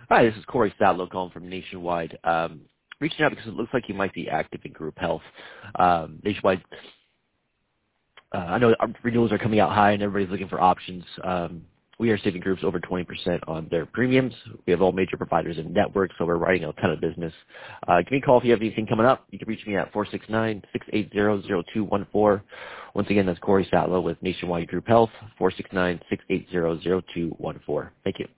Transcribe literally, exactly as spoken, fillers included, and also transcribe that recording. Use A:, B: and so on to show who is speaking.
A: Hi, this is Corey Statlow calling from Nationwide. Um, reaching out because it looks like you might be active in group health. Um, Nationwide, uh, I know our renewals are coming out high and everybody's looking for options. Um, we are saving groups over twenty percent on their premiums. We have all major providers in network, so we're writing a ton of business. Uh, give me a call if you have anything coming up. You can reach me at four six nine, six eight zero, zero two one four. Once again, that's Corey Statlow with Nationwide Group Health, four six nine, six eight zero, zero two one four. Thank you.